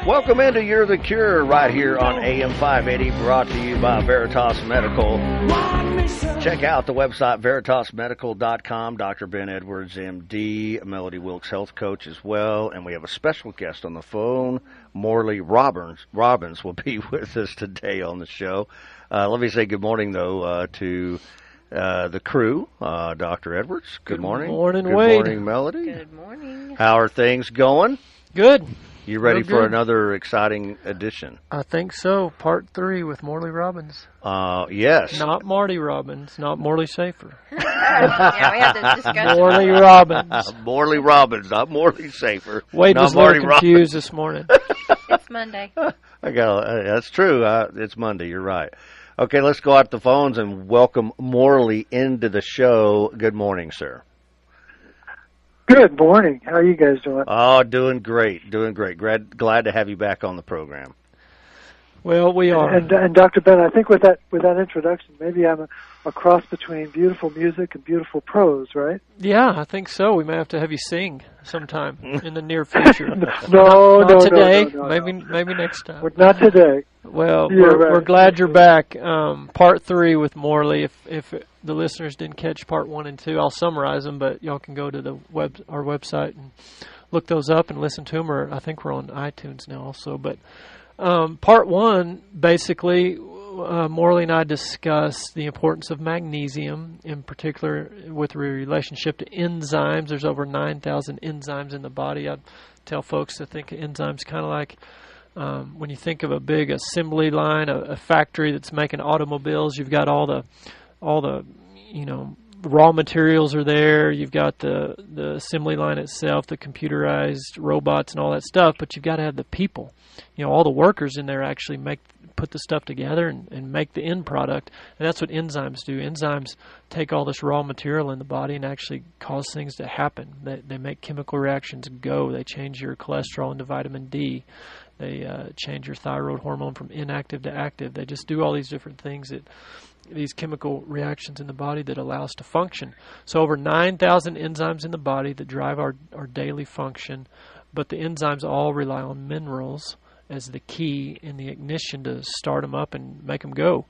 Welcome into You're the Cure right here on AM 580, brought to you by Veritas Medical. Check out the website, veritasmedical.com. Dr. Ben Edwards, MD, Melody Wilkes, health coach as well. And we have a special guest on the phone, Morley Robbins will be with us today on the show. Let me say good morning, though, to the crew. Dr. Edwards, good morning. Good morning, Good Wade. morning, Melody. Good morning. How are things going? Good. You ready Real for good. another exciting edition? I think so. Part 3 with Morley Robbins. Yes. Not Marty Robbins, not Morley Safer. Yeah, we had this discussion. Morley Robbins. Morley Robbins, not Morley Safer. Wade not was a Marty little confused this morning. It's Monday. That's true. It's Monday. You're right. Okay, let's go out the phones and welcome Morley into the show. Good morning, sir. Good morning. How are you guys doing? Oh, doing great. Glad to have you back on the program. Well, we are. And Dr. Ben, I think with that introduction, maybe I'm a cross between beautiful music and beautiful prose, right? Yeah, I think so. We may have to have you sing sometime in the near future. No, not today. no. Maybe next time. Not today. Well, Yeah, we're right. glad you're back. Part 3 with Morley. If the listeners didn't catch part 1 and 2, I'll summarize them, but y'all can go to our website and look those up and listen to them, or I think we're on iTunes now also. But part 1, basically, Morley and I discussed the importance of magnesium, in particular with relationship to enzymes. There's over 9,000 enzymes in the body. I tell folks to think of enzymes kind of like when you think of a big assembly line, a factory that's making automobiles. You've got all the raw materials are there. You've got the assembly line itself, the computerized robots and all that stuff, but you've got to have the people. All the workers in there actually put the stuff together and make the end product. And that's what enzymes do. Enzymes take all this raw material in the body and actually cause things to happen. They make chemical reactions go. They change your cholesterol into vitamin D. They change your thyroid hormone from inactive to active. They just do all these different things, these chemical reactions in the body that allow us to function. So over 9,000 enzymes in the body that drive our daily function, but the enzymes all rely on minerals as the key in the ignition to start them up and make them go.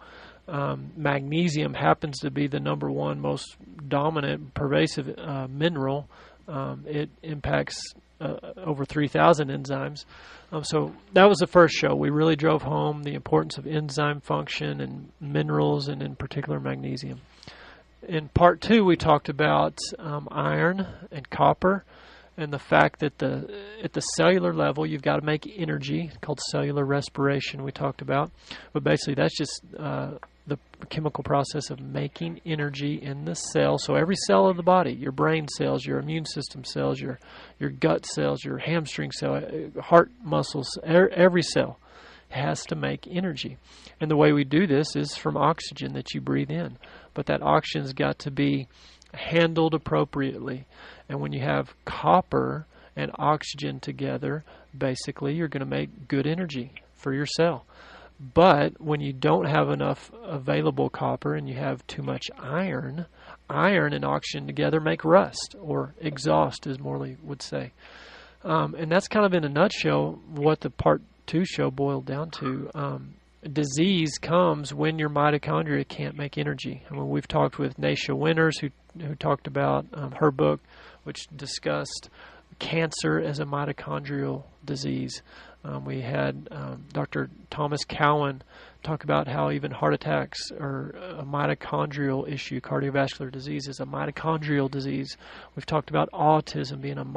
Magnesium happens to be the number one most dominant, pervasive mineral. It impacts over 3,000 enzymes. So that was the first show. We really drove home the importance of enzyme function and minerals, and in particular magnesium. In part 2, we talked about iron and copper, and the fact that at the cellular level, you've got to make energy, called cellular respiration we talked about. But basically, that's just the chemical process of making energy in the cell. So every cell of the body, your brain cells, your immune system cells, your gut cells, your hamstring cell, heart muscles, every cell has to make energy. And the way we do this is from oxygen that you breathe in. But that oxygen's got to be handled appropriately. And when you have copper and oxygen together, basically you're going to make good energy for your cell. But when you don't have enough available copper and you have too much iron and oxygen together make rust, or exhaust, as Morley would say. And that's kind of in a nutshell what the part 2 show boiled down to. Disease comes when your mitochondria can't make energy. I mean, we've talked with Naisha Winters, who talked about her book, which discussed cancer as a mitochondrial disease. We had Dr. Thomas Cowan talk about how even heart attacks are a mitochondrial issue. Cardiovascular disease is a mitochondrial disease. We've talked about autism being a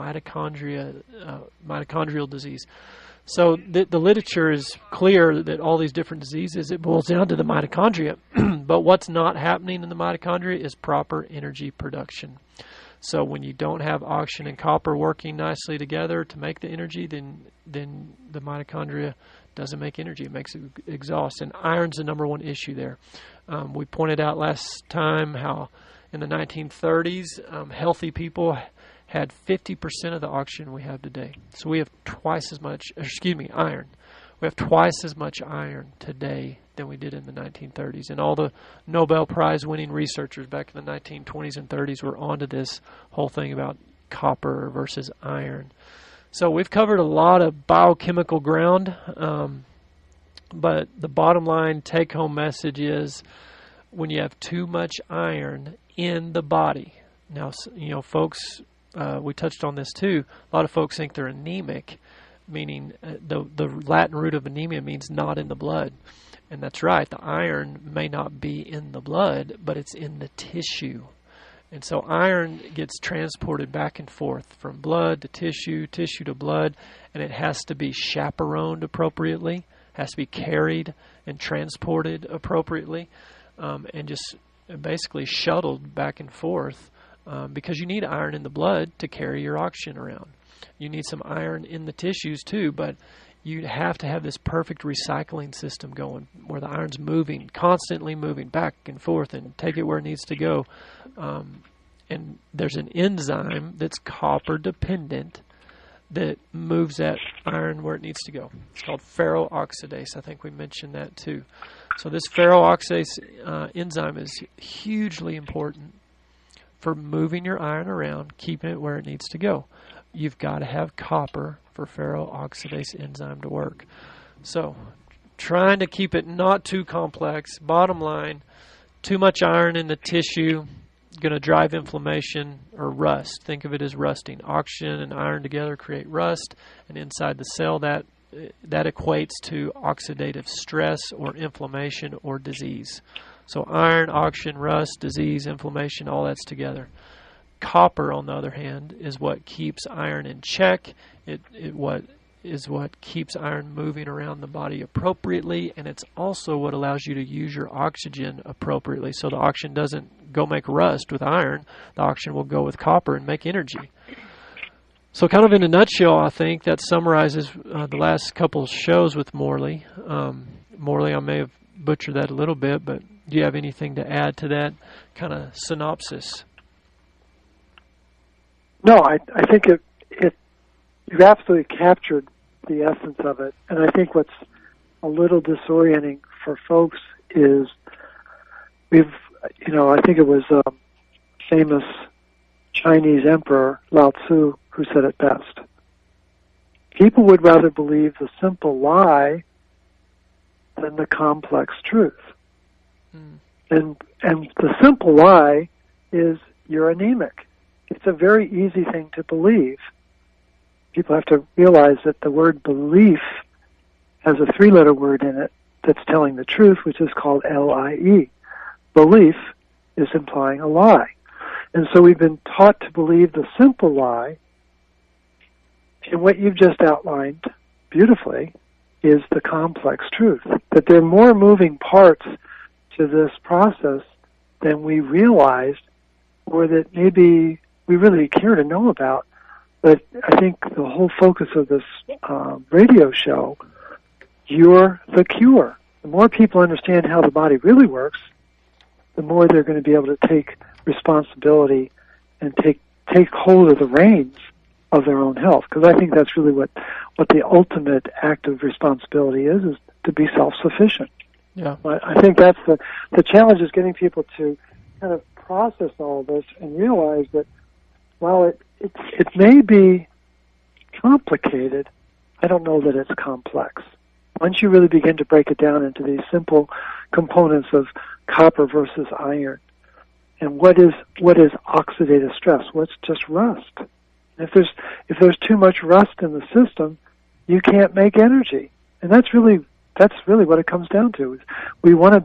mitochondrial disease. So the literature is clear that all these different diseases, it boils down to the mitochondria. But what's not happening in the mitochondria is proper energy production. So when you don't have oxygen and copper working nicely together to make the energy, then the mitochondria doesn't make energy. It makes it exhaust. And iron's the number one issue there. We pointed out last time how in the 1930s, healthy people had 50% of the oxygen we have today. So we have twice as much, iron. We have twice as much iron today than we did in the 1930s. And all the Nobel Prize winning researchers back in the 1920s and 30s were onto this whole thing about copper versus iron. So we've covered a lot of biochemical ground, but the bottom line take-home message is when you have too much iron in the body. Now, folks, we touched on this too. A lot of folks think they're anemic, meaning the Latin root of anemia means not in the blood. And that's right. The iron may not be in the blood, but it's in the tissue. And so iron gets transported back and forth from blood to tissue, tissue to blood, and it has to be chaperoned appropriately, has to be carried and transported appropriately, and just basically shuttled back and forth because you need iron in the blood to carry your oxygen around. You need some iron in the tissues too, but you have to have this perfect recycling system going where the iron's moving, constantly moving back and forth and take it where it needs to go. And there's an enzyme that's copper dependent that moves that iron where it needs to go. It's called ferroxidase. I think we mentioned that too. So this ferroxidase enzyme is hugely important for moving your iron around, keeping it where it needs to go. You've got to have copper for ferroxidase enzyme to work. So trying to keep it not too complex. Bottom line, too much iron in the tissue going to drive inflammation or rust. Think of it as rusting. Oxygen and iron together create rust, and inside the cell that equates to oxidative stress or inflammation or disease. So iron, oxygen, rust, disease, inflammation, all that's together. Copper, on the other hand, is what keeps iron in check. It what keeps iron moving around the body appropriately, and it's also what allows you to use your oxygen appropriately. So the oxygen doesn't go make rust with iron. The oxygen will go with copper and make energy. So kind of in a nutshell, I think that summarizes the last couple of shows with Morley. Morley, I may have butchered that a little bit, but do you have anything to add to that kind of synopsis? No, I think you've absolutely captured the essence of it. And I think what's a little disorienting for folks is I think it was a famous Chinese emperor, Lao Tzu, who said it best. People would rather believe the simple lie than the complex truth. And the simple lie is you're anemic. It's a very easy thing to believe. People have to realize that the word belief has a three-letter word in it that's telling the truth, which is called L-I-E. Belief is implying a lie. And so we've been taught to believe the simple lie, and what you've just outlined beautifully is the complex truth, that there are more moving parts to this process than we realized or that maybe we really care to know about. But I think the whole focus of this radio show, you're the cure. The more people understand how the body really works, the more they're going to be able to take responsibility and take hold of the reins of their own health. Because I think that's really what the ultimate act of responsibility is to be self-sufficient. Yeah. I think that's the challenge, is getting people to kind of process all of this and realize that while it may be complicated, I don't know that it's complex. Once you really begin to break it down into these simple components of copper versus iron, and what is oxidative stress? What's just rust? If there's too much rust in the system, you can't make energy, and that's really what it comes down to. Is we want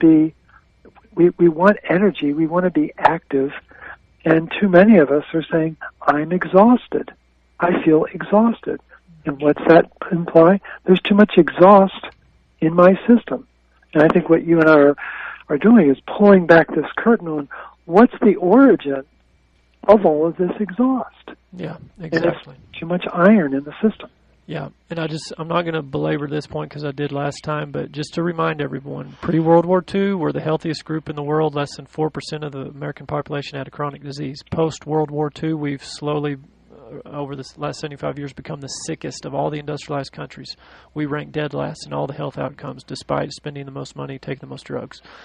energy, we want to be active, and too many of us are saying, I'm exhausted. I feel exhausted. And what's that imply? There's too much exhaust in my system. And I think what you and I are doing is pulling back this curtain on what's the origin of all of this exhaust. Yeah, exactly. And too much iron in the system. Yeah, and I'm not going to belabor this point because I did last time, but just to remind everyone, pre-World War II, we're the healthiest group in the world. Less than 4% of the American population had a chronic disease. Post-World War II, we've slowly, over the last 75 years, become the sickest of all the industrialized countries. We rank dead last in all the health outcomes, despite spending the most money, taking the most drugs.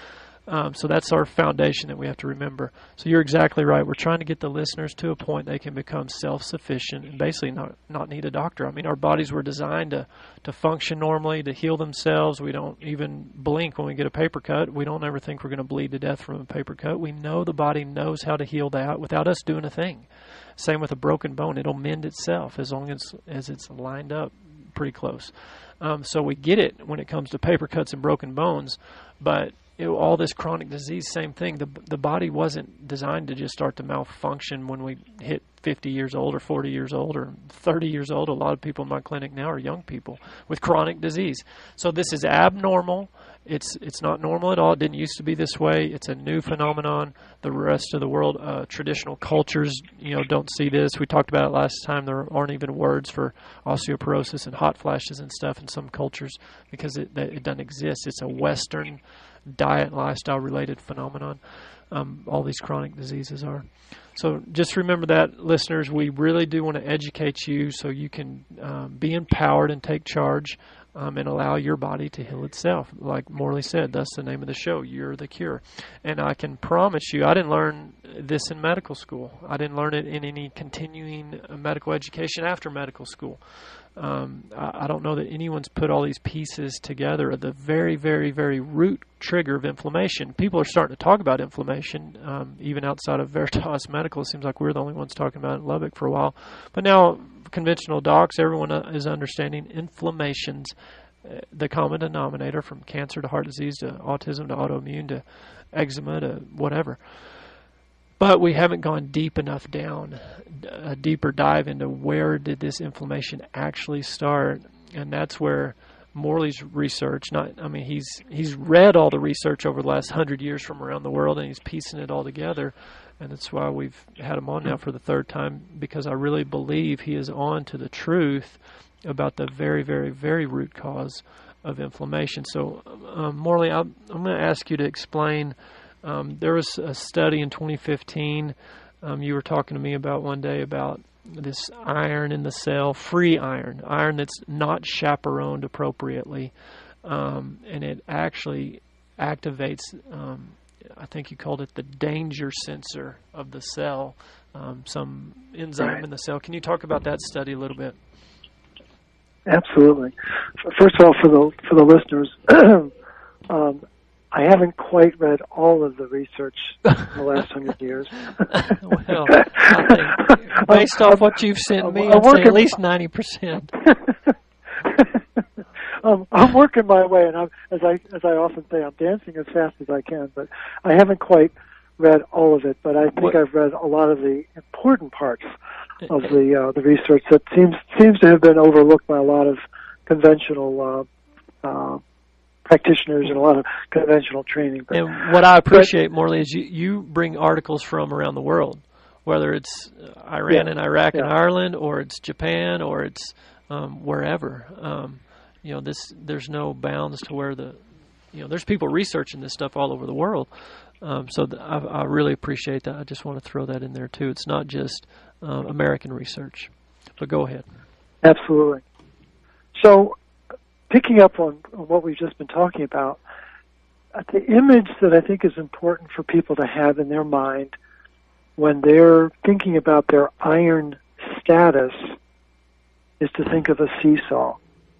So that's our foundation that we have to remember. So you're exactly right. We're trying to get the listeners to a point they can become self-sufficient and basically not need a doctor. I mean, our bodies were designed to function normally, to heal themselves. We don't even blink when we get a paper cut. We don't ever think we're going to bleed to death from a paper cut. We know the body knows how to heal that without us doing a thing. Same with a broken bone. It'll mend itself as long as it's lined up pretty close. So we get it when it comes to paper cuts and broken bones, but all this chronic disease, same thing. The body wasn't designed to just start to malfunction when we hit 50 years old or 40 years old or 30 years old. A lot of people in my clinic now are young people with chronic disease. So this is abnormal. It's not normal at all. It didn't used to be this way. It's a new phenomenon. The rest of the world, traditional cultures, don't see this. We talked about it last time. There aren't even words for osteoporosis and hot flashes and stuff in some cultures because it doesn't exist. It's a Western diet, lifestyle related phenomenon. All these chronic diseases are. So just remember that, listeners. We really do want to educate you so you can be empowered and take charge and allow your body to heal itself. Like Morley said, that's the name of the show, You're the Cure. And I can promise you, I didn't learn this in medical school. I didn't learn it in any continuing medical education after medical school. I don't know that anyone's put all these pieces together at the very, very, very root trigger of inflammation. People are starting to talk about inflammation, even outside of Veritas Medical. It seems like we're the only ones talking about it in Lubbock for a while. But now conventional docs, everyone is understanding inflammation's the common denominator, from cancer to heart disease to autism to autoimmune to eczema to whatever. But we haven't gone deep enough down, a deeper dive into where did this inflammation actually start. And that's where Morley's research, he's read all the research over the last 100 years from around the world, and he's piecing it all together. And that's why we've had him on now for the third time, because I really believe he is on to the truth about the very, very, very root cause of inflammation. So, Morley, I'm going to ask you to explain. There was a study in 2015 you were talking to me about one day about this iron in the cell, free iron that's not chaperoned appropriately, and it actually activates, I think you called it the danger sensor of the cell, some enzyme in the cell. Can you talk about that study a little bit? Absolutely. First of all, for the listeners, I haven't quite read all of the research in the last 100 years. Well, I think based off what you've sent me, I'd say at least 90%. I'm working my way, and as I often say, I'm dancing as fast as I can. But I haven't quite read all of it. But I think I've read a lot of the important parts of the research that seems to have been overlooked by a lot of conventional practitioners and a lot of conventional training. And what I appreciate, Morley, is you bring articles from around the world, whether it's Iran and Iraq and Ireland, or it's Japan, or it's wherever. There's no bounds to where there's people researching this stuff all over the world. I really appreciate that. I just want to throw that in there too. It's not just American research. But go ahead. Absolutely. So, picking up on what we've just been talking about, the image that I think is important for people to have in their mind when they're thinking about their iron status is to think of a seesaw.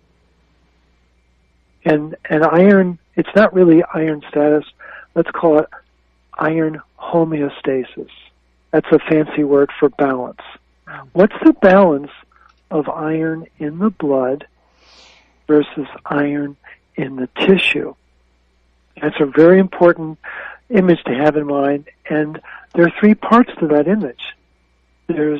And iron, it's not really iron status. Let's call it iron homeostasis. That's a fancy word for balance. What's the balance of iron in the blood versus iron in the tissue? That's a very important image to have in mind, and there are three parts to that image. There's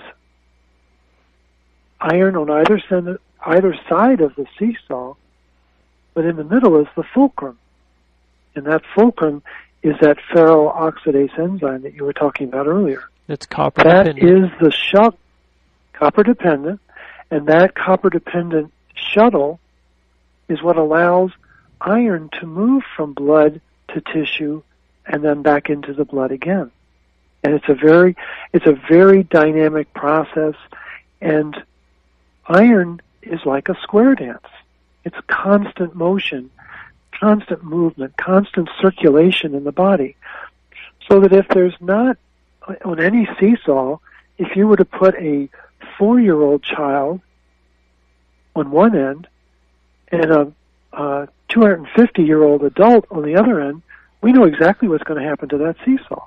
iron on either side of the seesaw, but in the middle is the fulcrum. And that fulcrum is that ferroxidase enzyme that you were talking about earlier. It's copper dependent. That is the copper dependent, and that copper dependent shuttle is what allows iron to move from blood to tissue and then back into the blood again. And it's a very dynamic process, and iron is like a square dance. It's constant motion constant movement, constant circulation in the body. So that if there's not, on any seesaw, if you were to put a 4-year-old child on one end and a 250-year-old adult on the other end, we know exactly what's going to happen to that seesaw.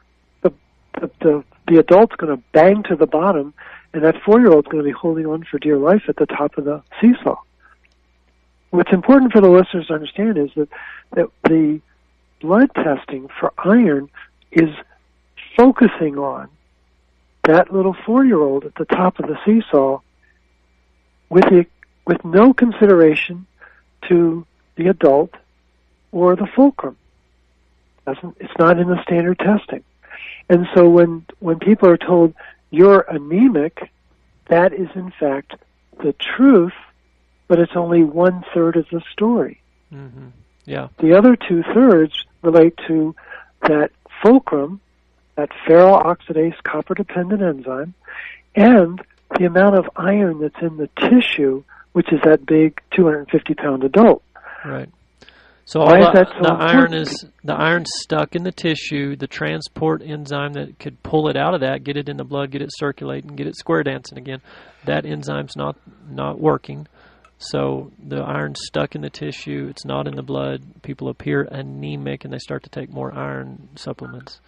The adult's going to bang to the bottom, and that 4-year-old's going to be holding on for dear life at the top of the seesaw. What's important for the listeners to understand is that the blood testing for iron is focusing on that little 4-year-old at the top of the seesaw with no consideration to the adult or the fulcrum. It's not in the standard testing. And so when people are told you're anemic, that is in fact the truth, but it's only 1/3 of the story. Mm-hmm. Yeah. The other 2/3 relate to that fulcrum, that ferroxidase copper-dependent enzyme, and the amount of iron that's in the tissue, which is that big 250-pound adult. Right. So Why all is that so important? the iron's stuck in the tissue. The transport enzyme that could pull it out of that, get it in the blood, get it circulating, get it square dancing again, that enzyme's not working. So the iron's stuck in the tissue. It's not in the blood. People appear anemic, and they start to take more iron supplements.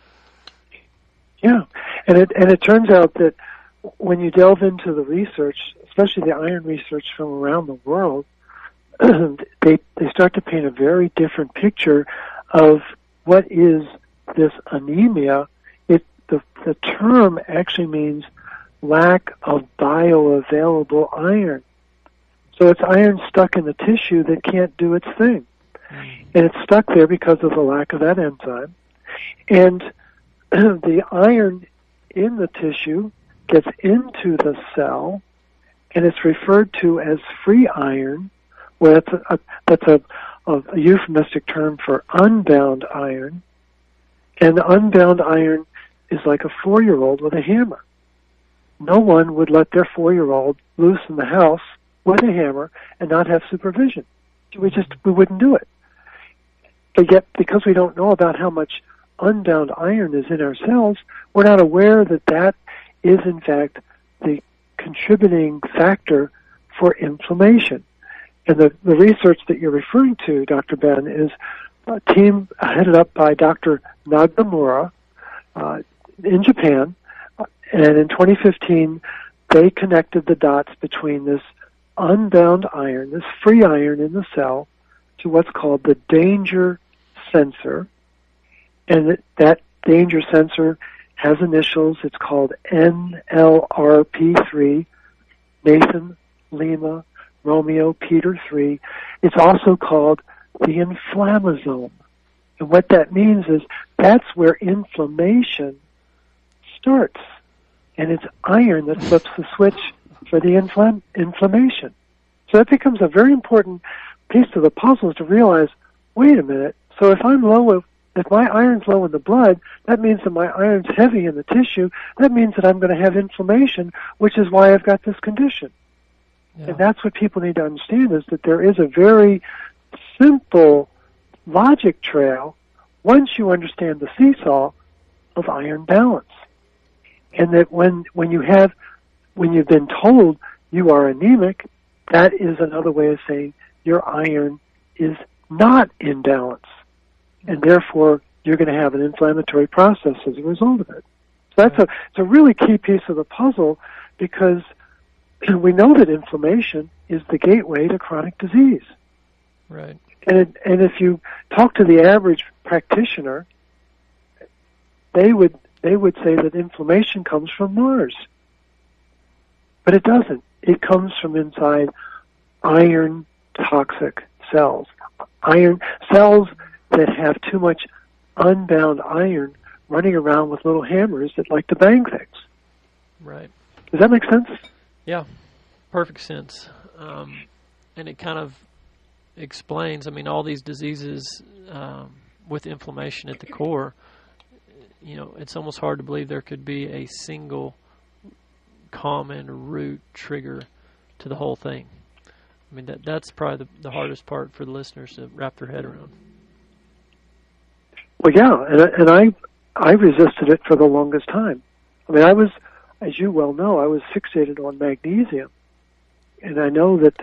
Yeah, and it turns out that when you delve into the research, especially the iron research from around the world, they start to paint a very different picture of what is this anemia. The term actually means lack of bioavailable iron. So it's iron stuck in the tissue that can't do its thing. And it's stuck there because of the lack of that enzyme. And the iron in the tissue gets into the cell, and it's referred to as free iron. Well, that's a euphemistic term for unbound iron. And unbound iron is like a 4-year-old with a hammer. No one would let their 4-year-old loose in the house with a hammer and not have supervision. We wouldn't do it. But yet, because we don't know about how much unbound iron is in our cells, we're not aware that that is, in fact, the contributing factor for inflammation. And the research that you're referring to, Dr. Ben, is a team headed up by Dr. Nagamura in Japan. And in 2015, they connected the dots between this unbound iron, this free iron in the cell, to what's called the danger sensor. And that danger sensor has initials. It's called NLRP3, Nathan, Lima, Romeo, Peter 3. It's also called the inflammasome. And what that means is that's where inflammation starts. And it's iron that flips the switch for the inflammation. So that becomes a very important piece of the puzzle, to realize, wait a minute, so if my iron's low in the blood, that means that my iron's heavy in the tissue. That means that I'm going to have inflammation, which is why I've got this condition. Yeah. And that's what people need to understand, is that there is a very simple logic trail, once you understand the seesaw, of iron balance. And that when you've been told you are anemic, that is another way of saying your iron is not in balance. And therefore, you're going to have an inflammatory process as a result of it. So it's a really key piece of the puzzle, because we know that inflammation is the gateway to chronic disease. Right. And if you talk to the average practitioner, they would say that inflammation comes from Mars. But it doesn't. It comes from inside iron toxic cells. Iron cells that have too much unbound iron running around with little hammers that like to bang things. Right. Does that make sense? Yeah, perfect sense. And it kind of explains, all these diseases with inflammation at the core. It's almost hard to believe there could be a single common root trigger to the whole thing. I mean, that's probably the hardest part for the listeners to wrap their head around. Well, yeah, and I resisted it for the longest time. I mean, I was, as you well know, I was fixated on magnesium, and I know that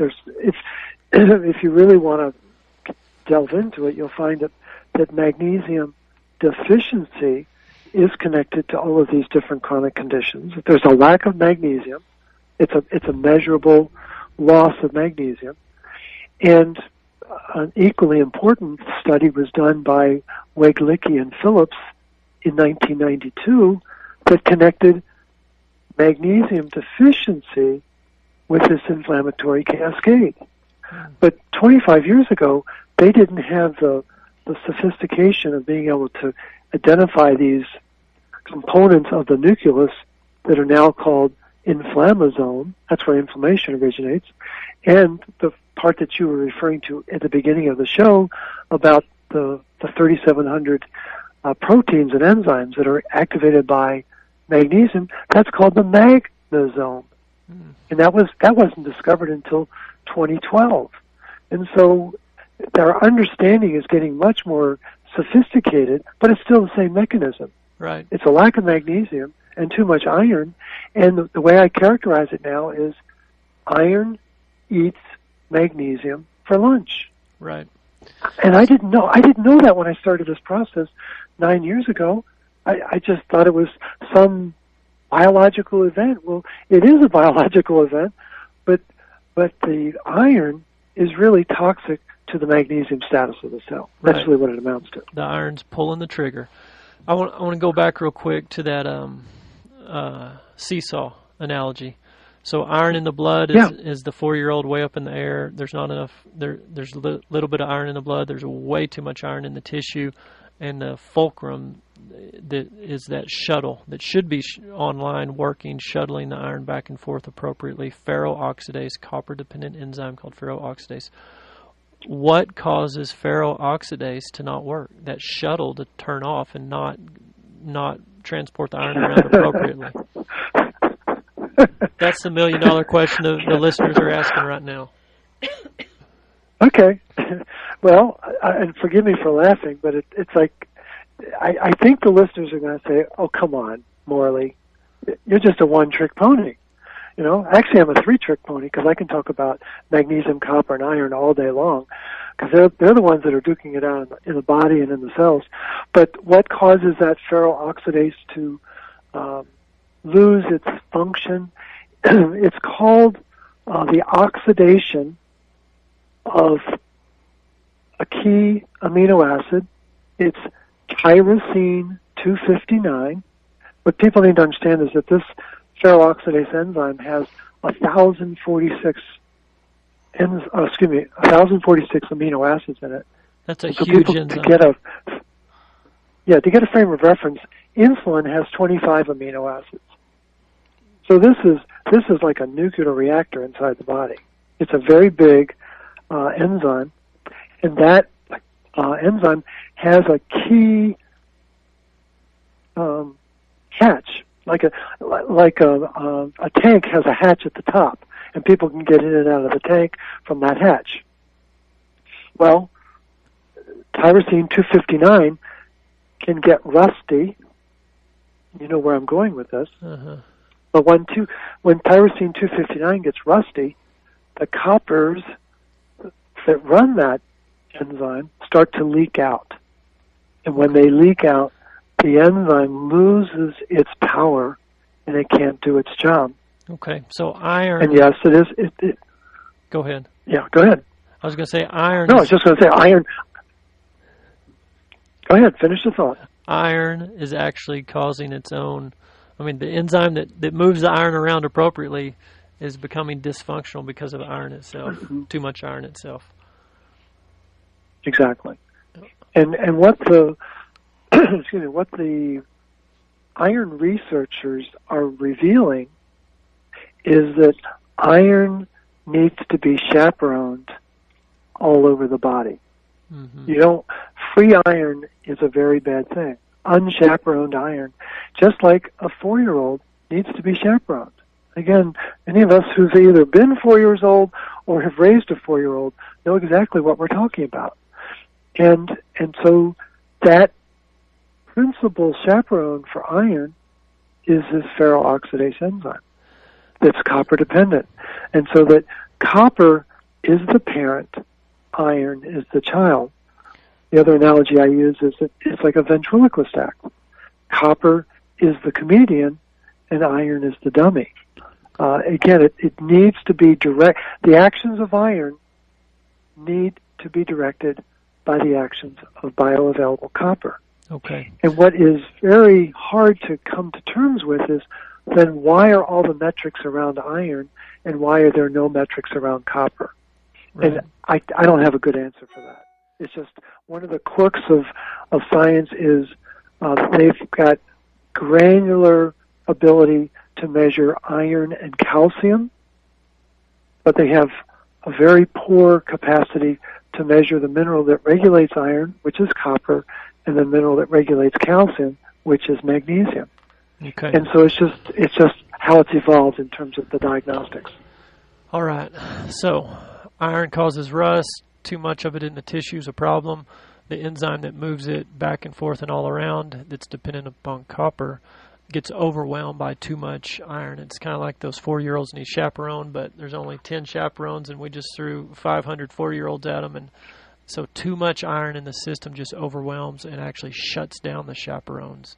if you really want to delve into it, you'll find that magnesium deficiency is connected to all of these different chronic conditions. If there's a lack of magnesium, it's a measurable loss of magnesium. And an equally important study was done by Weglicki and Phillips in 1992 that connected magnesium deficiency with this inflammatory cascade. But 25 years ago, they didn't have the sophistication of being able to identify these components of the nucleus that are now called inflammasome. That's where inflammation originates. And the part that you were referring to at the beginning of the show about the 3,700 proteins and enzymes that are activated by magnesium, that's called the magnosome. And that wasn't discovered until 2012. And so their understanding is getting much more sophisticated, but it's still the same mechanism. Right. It's a lack of magnesium and too much iron. And the way I characterize it now is iron eats magnesium for lunch. Right. And I didn't know that when I started this process 9 years ago. I just thought it was some biological event. Well, it is a biological event, but the iron is really toxic to the magnesium status of the cell. That's really what it amounts to. The iron's pulling the trigger. I want to go back real quick to that seesaw analogy. So iron in the blood is the 4-year-old way up in the air. There's not enough. There's a little bit of iron in the blood. There's way too much iron in the tissue, and the fulcrum that is that shuttle that should be online working, shuttling the iron back and forth appropriately. Ferroxidase, copper-dependent enzyme called ferroxidase. What causes ferroxidase to not work? That shuttle to turn off and not transport the iron around appropriately. That's the $1 million question the listeners are asking right now. Okay. Well, and forgive me for laughing, but it's like, I think the listeners are going to say, oh, come on, Morley, you're just a one-trick pony. You know, actually I'm a 3-trick pony because I can talk about magnesium, copper, and iron all day long because they're the ones that are duking it out in the body and in the cells. But what causes that ferroxidase to lose its function? It's called the oxidation of a key amino acid. It's tyrosine 259. What people need to understand is that this ferroxidase enzyme has 1,046 amino acids in it. That's a huge enzyme. To get a frame of reference, insulin has 25 amino acids. So this is like a nuclear reactor inside the body. It's a very big enzyme, and that enzyme has a key hatch, like a tank has a hatch at the top, and people can get in and out of the tank from that hatch. Well, tyrosine 259 can get rusty. You know where I'm going with this. Uh-huh. But when tyrosine 259 gets rusty, the coppers that run that enzyme start to leak out. And when they leak out, the enzyme loses its power and it can't do its job. Okay, so iron... And yes, it is... Go ahead. Yeah, go ahead. I was going to say iron... No, I was just going to say iron... Go ahead, finish the thought. Iron is actually causing its own... I mean, the enzyme that moves the iron around appropriately is becoming dysfunctional because of iron itself, too much iron itself. Exactly. And what the what the iron researchers are revealing is that iron needs to be chaperoned all over the body. Mm-hmm. Free iron is a very bad thing. Unchaperoned iron, just like a 4-year-old needs to be chaperoned. Again, any of us who've either been 4 years old or have raised a 4-year-old know exactly what we're talking about. And so that principal chaperone for iron is this ferroxidase enzyme that's copper dependent. And so that copper is the parent, iron is the child. The other analogy I use is that it's like a ventriloquist act. Copper is the comedian and iron is the dummy. Again, it needs to be direct. The actions of iron need to be directed by the actions of bioavailable copper. Okay. And what is very hard to come to terms with is then why are all the metrics around iron and why are there no metrics around copper? Right. And I don't have a good answer for that. It's just one of the quirks of science is they've got granular ability to measure iron and calcium, but they have a very poor capacity to measure the mineral that regulates iron, which is copper, and the mineral that regulates calcium, which is magnesium. Okay. And so it's just how it's evolved in terms of the diagnostics. All right. So iron causes rust. Too much of it in the tissue is a problem. The enzyme that moves it back and forth and all around that's dependent upon copper gets overwhelmed by too much iron. It's kind of like those 4-year-olds need chaperone, but there's only 10 chaperones, and we just threw 500 4-year-olds at them. And so too much iron in the system just overwhelms and actually shuts down the chaperones.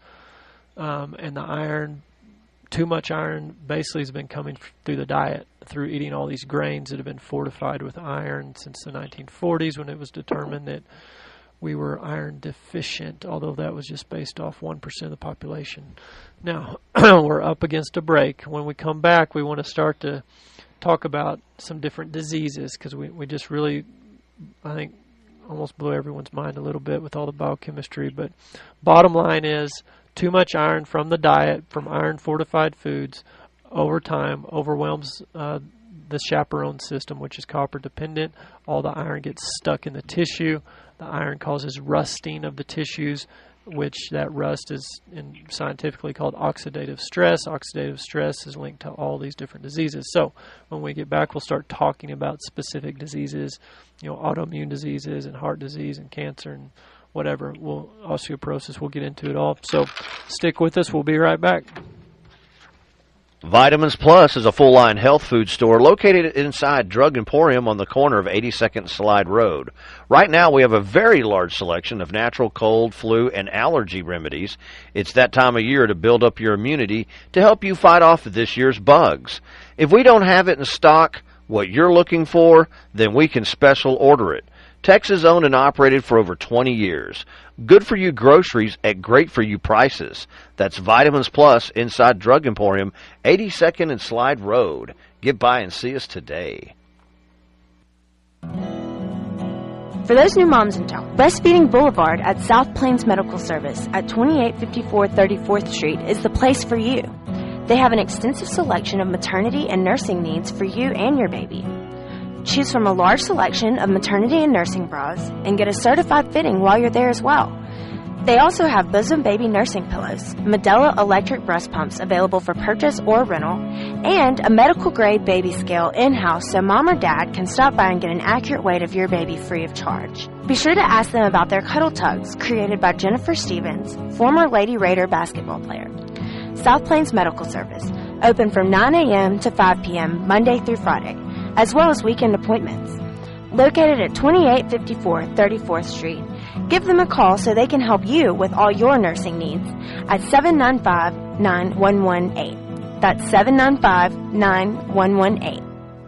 And the iron, too much iron basically has been coming through the diet, through eating all these grains that have been fortified with iron since the 1940s when it was determined that we were iron deficient, although that was just based off 1% of the population. Now, we're up against a break. When we come back, we want to start to talk about some different diseases because we just really, I think, almost blew everyone's mind a little bit with all the biochemistry. But bottom line is too much iron from the diet, from iron-fortified foods, over time overwhelms the chaperone system, which is copper-dependent. All the iron gets stuck in the tissue. The iron causes rusting of the tissues, which that rust is scientifically called oxidative stress. Oxidative stress is linked to all these different diseases. So when we get back, we'll start talking about specific diseases, autoimmune diseases and heart disease and cancer and whatever. Osteoporosis, we'll get into it all. So stick with us. We'll be right back. Vitamins Plus is a full-line health food store located inside Drug Emporium on the corner of 82nd Slide Road. Right now, we have a very large selection of natural cold, flu, and allergy remedies. It's that time of year to build up your immunity to help you fight off this year's bugs. If we don't have it in stock, what you're looking for, then we can special order it. Texas owned and operated for over 20 years. Good for you groceries at great for you prices. That's Vitamins Plus inside Drug Emporium, 82nd and Slide Road. Get by and see us today. For those new moms in town, Breastfeeding Boulevard at South Plains Medical Service at 2854 34th Street is the place for you. They have an extensive selection of maternity and nursing needs for you and your baby. Choose from a large selection of maternity and nursing bras and get a certified fitting while you're there as well. They also have bosom baby nursing pillows, Medela electric breast pumps available for purchase or rental, and a medical grade baby scale in-house so mom or dad can stop by and get an accurate weight of your baby free of charge. Be sure to ask them about their Cuddle Tugs created by Jennifer Stevens, former Lady Raider basketball player. South Plains Medical Service, open from 9 a.m. to 5 p.m. Monday through Friday, as well as weekend appointments. Located at 2854 34th Street, give them a call so they can help you with all your nursing needs at 795-9118. That's 795-9118.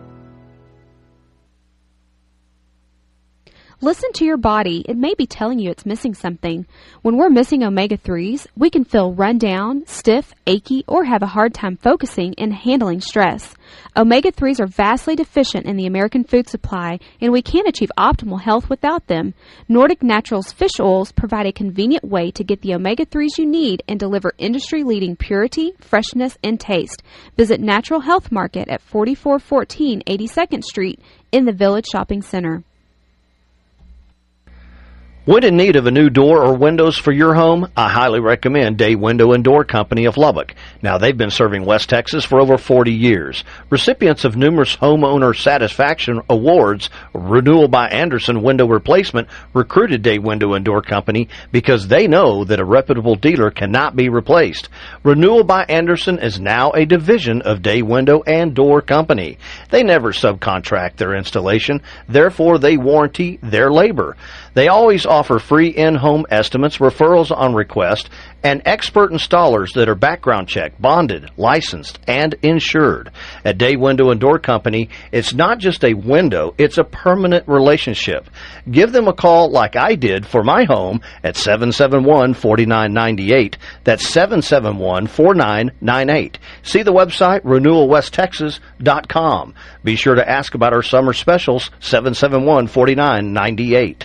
Listen to your body. It may be telling you it's missing something. When we're missing omega-3s, we can feel run down, stiff, achy, or have a hard time focusing and handling stress. Omega-3s are vastly deficient in the American food supply, and we can't achieve optimal health without them. Nordic Naturals fish oils provide a convenient way to get the omega-3s you need and deliver industry-leading purity, freshness, and taste. Visit Natural Health Market at 4414 82nd Street in the Village Shopping Center. When in need of a new door or windows for your home, I highly recommend Day Window and Door Company of Lubbock. Now, they've been serving West Texas for over 40 years. Recipients of numerous homeowner satisfaction awards, Renewal by Anderson Window Replacement recruited Day Window and Door Company because they know that a reputable dealer cannot be replaced. Renewal by Anderson is now a division of Day Window and Door Company. They never subcontract their installation, therefore they warranty their labor. They always offer free in-home estimates, referrals on request, and expert installers that are background checked, bonded, licensed, and insured. At Day Window and Door Company, it's not just a window, it's a permanent relationship. Give them a call like I did for my home at 771-4998. That's 771-4998. See the website, renewalwesttexas.com. Be sure to ask about our summer specials, 771-4998.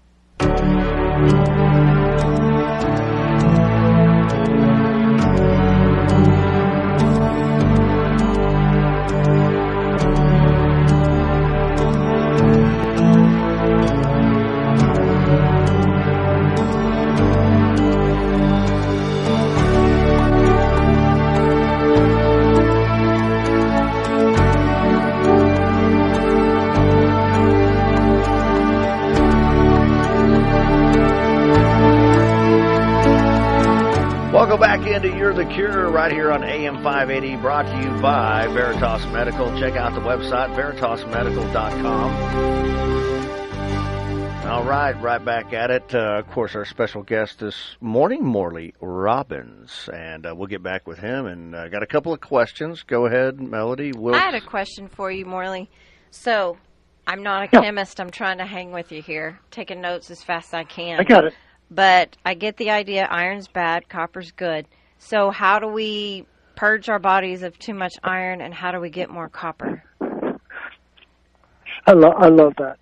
Welcome back into You're the Cure right here on AM 580, brought to you by Veritas Medical. Check out the website, veritasmedical.com. All right back at it. Of course, our special guest this morning, Morley Robbins, and we'll get back with him. And got a couple of questions. Go ahead, Melody. I had a question for you, Morley. So, I'm not a chemist. I'm trying to hang with you here, taking notes as fast as I can. I got it. But I get the idea iron's bad, copper's good. So how do we purge our bodies of too much iron, and how do we get more copper? I love that.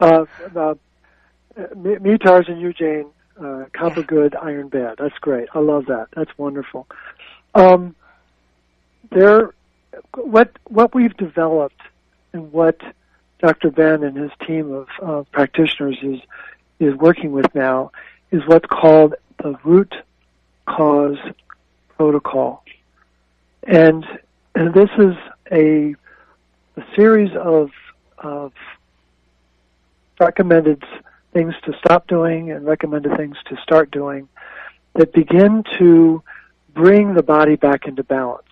Me, Tarzan, you, Jane, copper good, iron bad. That's great. I love that. That's wonderful. What we've developed and what Dr. Ben and his team of practitioners is working with now is what's called the root cause protocol. And this is a series of recommended things to stop doing and recommended things to start doing that begin to bring the body back into balance.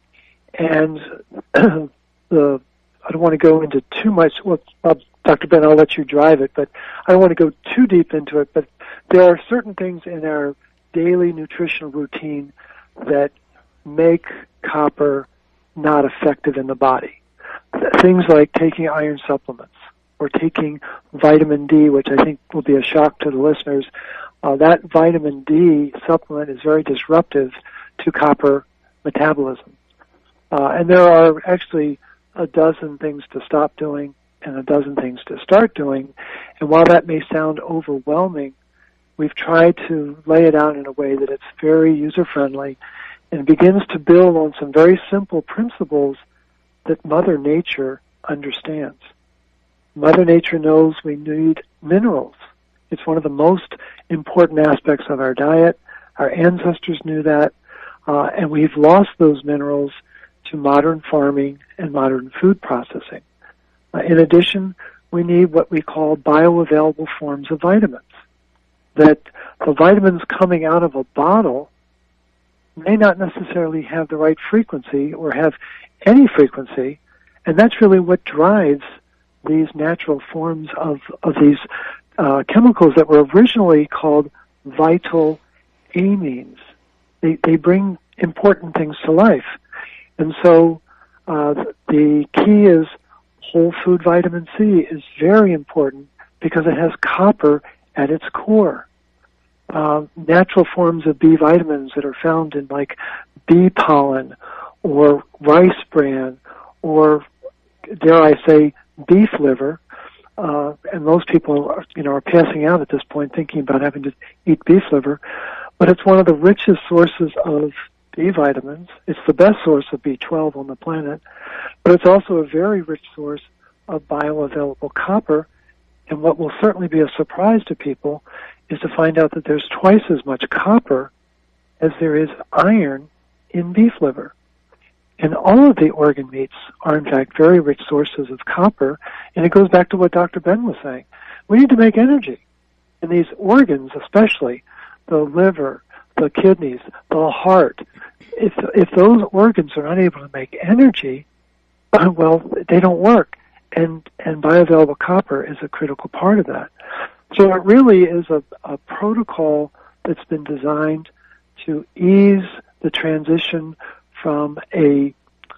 And I don't want to go into too much. Well, Dr. Ben, I'll let you drive it, but I don't want to go too deep into it. But there are certain things in our daily nutritional routine that make copper not effective in the body. Things like taking iron supplements or taking vitamin D, which I think will be a shock to the listeners. That vitamin D supplement is very disruptive to copper metabolism. And there are actually a dozen things to stop doing and a dozen things to start doing. And while that may sound overwhelming, we've tried to lay it out in a way that it's very user-friendly and begins to build on some very simple principles that Mother Nature understands. Mother Nature knows we need minerals. It's one of the most important aspects of our diet. Our ancestors knew that, and we've lost those minerals to modern farming and modern food processing. In addition, we need what we call bioavailable forms of vitamins. That the vitamins coming out of a bottle may not necessarily have the right frequency or have any frequency, and that's really what drives these natural forms of these chemicals that were originally called vital amines. They bring important things to life. And so the key is whole food vitamin C is very important because it has copper at its core. Natural forms of B vitamins that are found in like bee pollen or rice bran or, dare I say, beef liver, and most people are passing out at this point thinking about having to eat beef liver, but it's one of the richest sources of B vitamins. It's the best source of B12 on the planet, but it's also a very rich source of bioavailable copper. And what will certainly be a surprise to people is to find out that there's twice as much copper as there is iron in beef liver. And all of the organ meats are, in fact, very rich sources of copper, and it goes back to what Dr. Ben was saying. We need to make energy. And these organs, especially the liver, the kidneys, the heart, if those organs are unable to make energy, well, they don't work. And bioavailable copper is a critical part of that. So it really is a protocol that's been designed to ease the transition from the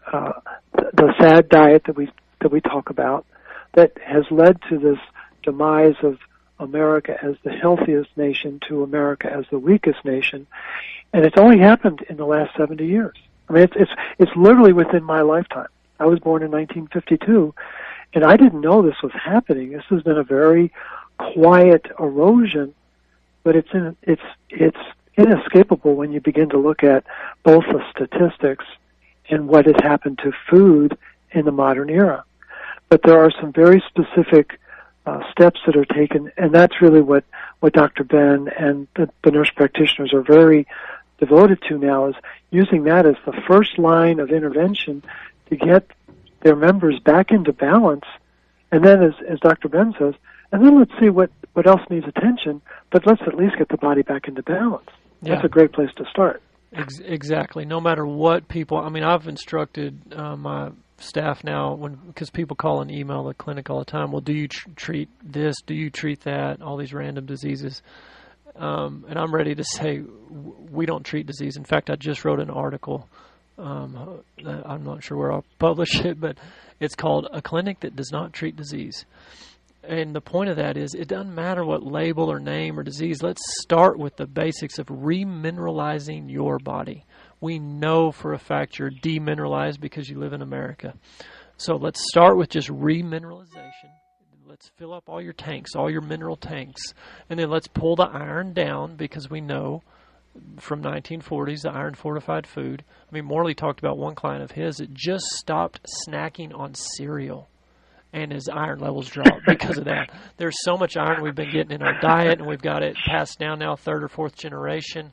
SAD diet that we talk about, that has led to this demise of America as the healthiest nation to America as the weakest nation, and it's only happened in the last 70 years. I mean, it's literally within my lifetime. I was born in 1952, and I didn't know this was happening. This has been a very quiet erosion, but it's inescapable when you begin to look at both the statistics and what has happened to food in the modern era. But there are some very specific steps that are taken, and that's really what Dr. Ben and the nurse practitioners are very devoted to now, is using that as the first line of intervention to get their members back into balance. And then, as Dr. Ben says, and then let's see what else needs attention, but let's at least get the body back into balance. Yeah. That's a great place to start. Exactly. No matter what people, I mean, I've instructed my staff now, because people call and email the clinic all the time, well, do you treat this? Do you treat that? All these random diseases. And I'm ready to say we don't treat disease. In fact, I just wrote an article. I'm not sure where I'll publish it, but it's called A Clinic That Does Not Treat Disease. And the point of that is, it doesn't matter what label or name or disease. Let's start with the basics of remineralizing your body. We know for a fact you're demineralized because you live in America. So let's start with just remineralization. Let's fill up all your tanks, all your mineral tanks. And then let's pull the iron down, because we know from 1940s, the iron-fortified food. I mean, Morley talked about one client of his that just stopped snacking on cereal, and his iron levels dropped because of that. There's so much iron we've been getting in our diet, and we've got it passed down now, third or fourth generation.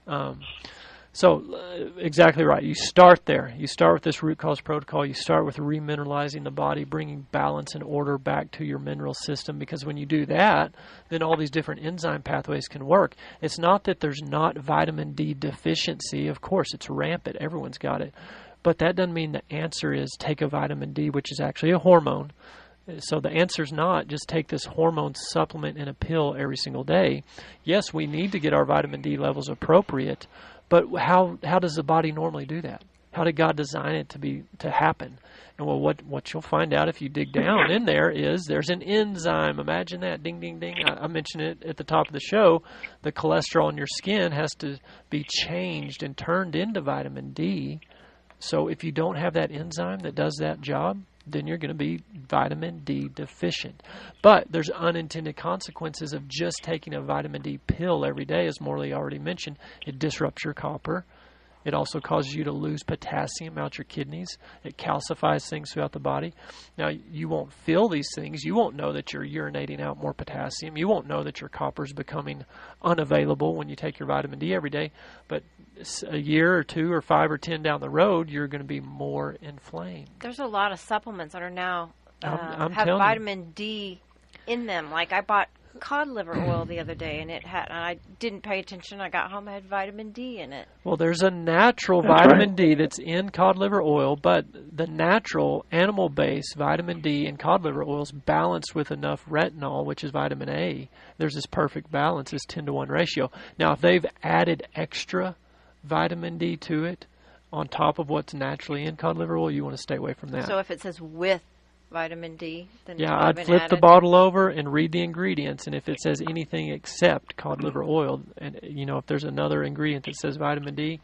So exactly right. You start there. You start with this root cause protocol. You start with remineralizing the body, bringing balance and order back to your mineral system, because when you do that, then all these different enzyme pathways can work. It's not that there's not vitamin D deficiency. Of course, it's rampant. Everyone's got it. But that doesn't mean the answer is take a vitamin D, which is actually a hormone. So the answer is not just take this hormone supplement in a pill every single day. Yes, we need to get our vitamin D levels appropriate, but how does the body normally do that? How did God design it to happen? And well, what you'll find out if you dig down in there is there's an enzyme. Imagine that. Ding, ding, ding. I mentioned it at the top of the show. The cholesterol in your skin has to be changed and turned into vitamin D. So if you don't have that enzyme that does that job, then you're going to be vitamin D deficient. But there's unintended consequences of just taking a vitamin D pill every day, as Morley already mentioned. It disrupts your copper. It also causes you to lose potassium out your kidneys. It calcifies things throughout the body. Now, you won't feel these things. You won't know that you're urinating out more potassium. You won't know that your copper is becoming unavailable when you take your vitamin D every day. But a year or 2 or 5 or 10 down the road, you're going to be more inflamed. There's a lot of supplements that are now I'm have telling vitamin D in them. Like I bought cod liver oil the other day, and I didn't pay attention. I got home, I had vitamin D in it. Well, there's a natural vitamin D that's in cod liver oil, but the natural animal-based vitamin D in cod liver oil is balanced with enough retinol, which is vitamin A. There's this perfect balance, this 10-to-1 ratio. Now, if they've added extra vitamin D to it on top of what's naturally in cod liver oil, you want to stay away from that. So if it says with vitamin D, then yeah, I'd flip the bottle over and read the ingredients, and if it says anything except cod liver oil, and if there's another ingredient that says vitamin D,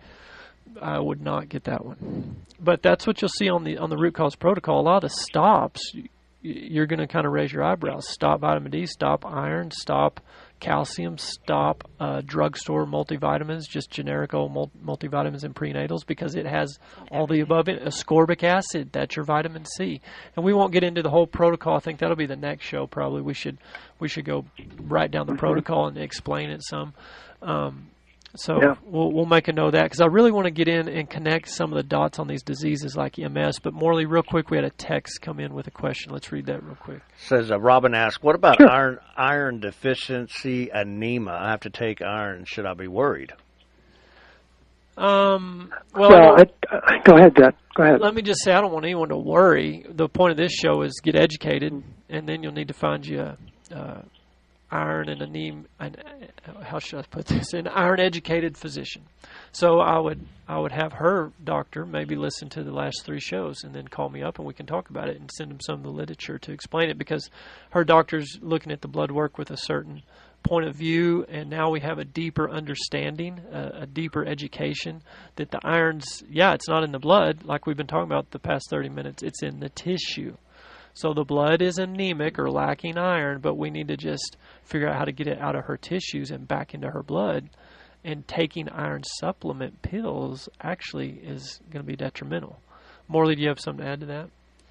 I would not get that one. But that's what you'll see on the root cause protocol. A lot of the stops, you're going to kind of raise your eyebrows. Stop vitamin D, stop iron, stop calcium, stop drugstore multivitamins, just generic old multivitamins and prenatals, because it has all the above in it. Ascorbic acid, that's your vitamin C. And we won't get into the whole protocol. I think that'll be the next show probably. We should go right down the protocol and explain it some. We'll make a note of that, because I really want to get in and connect some of the dots on these diseases like MS. But Morley, real quick, we had a text come in with a question. Let's read that real quick. Says Robin asks, what about iron deficiency anemia? I have to take iron. Should I be worried? Go ahead, Dad. Go ahead. Let me just say, I don't want anyone to worry. The point of this show is get educated, and then you'll need to find you iron and anemia, how should I put this, an iron-educated physician. So I would have her doctor maybe listen to the last 3 shows and then call me up and we can talk about it and send them some of the literature to explain it, because her doctor's looking at the blood work with a certain point of view, and now we have a deeper understanding, a deeper education that the iron's, it's not in the blood like we've been talking about the past 30 minutes, it's in the tissue. So the blood is anemic or lacking iron, but we need to just figure out how to get it out of her tissues and back into her blood. And taking iron supplement pills actually is going to be detrimental. Morley, do you have something to add to that?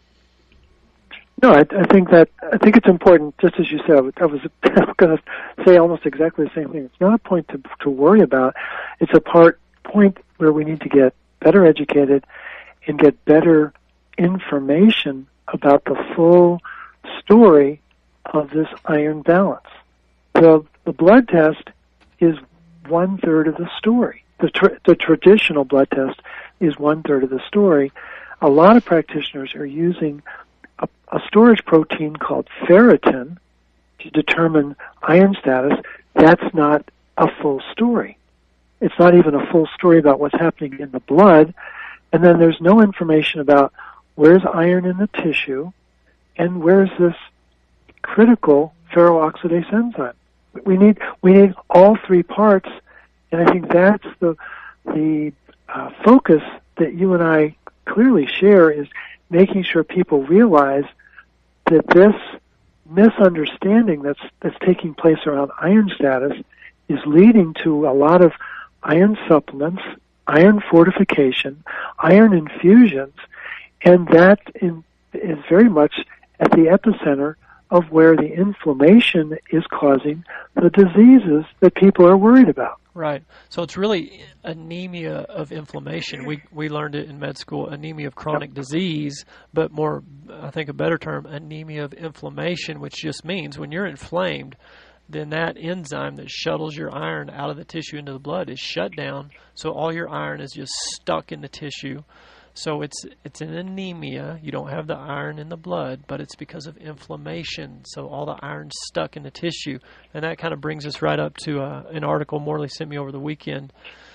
No, I think it's important. Just as you said, I was going to say almost exactly the same thing. It's not a point to worry about. It's a point where we need to get better educated and get better information about the full story of this iron balance. The blood test is 1/3 of the story. The traditional blood test is 1/3 of the story. A lot of practitioners are using a storage protein called ferritin to determine iron status. That's not a full story. It's not even a full story about what's happening in the blood. And then there's no information about where's iron in the tissue and where's this critical ferroxidase enzyme. We need all 3 parts, and I think that's the focus that you and I clearly share, is making sure people realize that this misunderstanding that's taking place around iron status is leading to a lot of iron supplements, iron fortification, iron infusions, and that is very much at the epicenter of where the inflammation is causing the diseases that people are worried about. Right. So it's really anemia of inflammation. We learned it in med school, anemia of chronic disease, but more, I think a better term, anemia of inflammation, which just means when you're inflamed, then that enzyme that shuttles your iron out of the tissue into the blood is shut down, so all your iron is just stuck in the tissue. So it's an anemia. You don't have the iron in the blood, but it's because of inflammation. So all the iron's stuck in the tissue. And that kind of brings us right up to an article Morley sent me over the weekend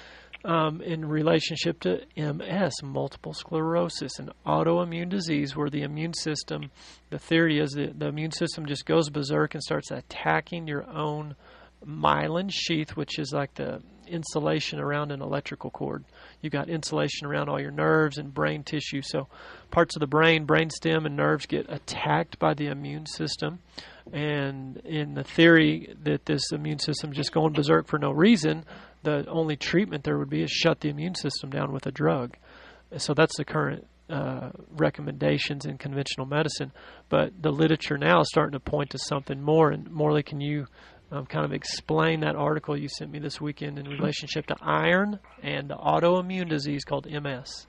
in relationship to MS, multiple sclerosis, an autoimmune disease where the immune system, the theory is that the immune system just goes berserk and starts attacking your own myelin sheath, which is like the insulation around an electrical cord. You've got insulation around all your nerves and brain tissue. So parts of the brain, brainstem, and nerves get attacked by the immune system. And in the theory that this immune system just going berserk for no reason, the only treatment there would be is shut the immune system down with a drug. So that's the current recommendations in conventional medicine. But the literature now is starting to point to something more. And Morley, can you kind of explain that article you sent me this weekend in relationship to iron and the autoimmune disease called MS?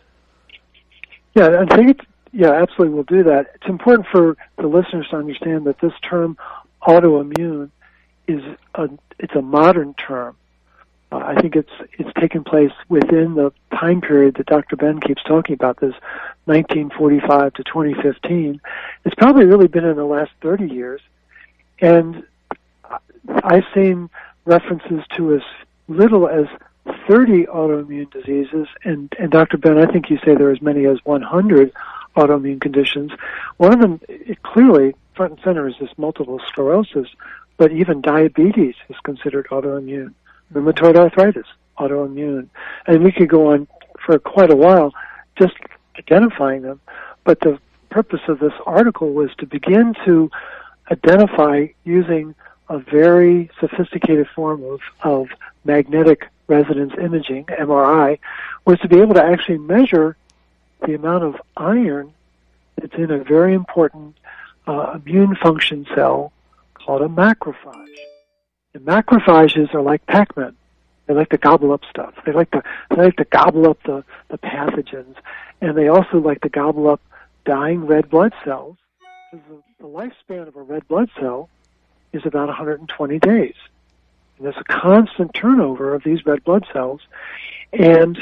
Yeah, I think absolutely we'll do that. It's important for the listeners to understand that this term autoimmune it's a modern term. I think it's taken place within the time period that Dr. Ben keeps talking about, this 1945 to 2015. It's probably really been in the last 30 years. And I've seen references to as little as 30 autoimmune diseases, and Dr. Ben, I think you say there are as many as 100 autoimmune conditions. One of them, clearly, front and center, is this multiple sclerosis, but even diabetes is considered autoimmune. Rheumatoid arthritis, autoimmune. And we could go on for quite a while just identifying them, but the purpose of this article was to begin to identify using a very sophisticated form of magnetic resonance imaging, MRI, was to be able to actually measure the amount of iron that's in a very important immune function cell called a macrophage. And macrophages are like Pac-Man. They like to gobble up stuff. They like to gobble up the pathogens, and they also like to gobble up dying red blood cells, because the lifespan of a red blood cell is about 120 days. And there's a constant turnover of these red blood cells, and